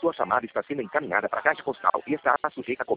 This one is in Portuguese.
Sua chamada está sendo encaminhada para a caixa postal e está sujeita a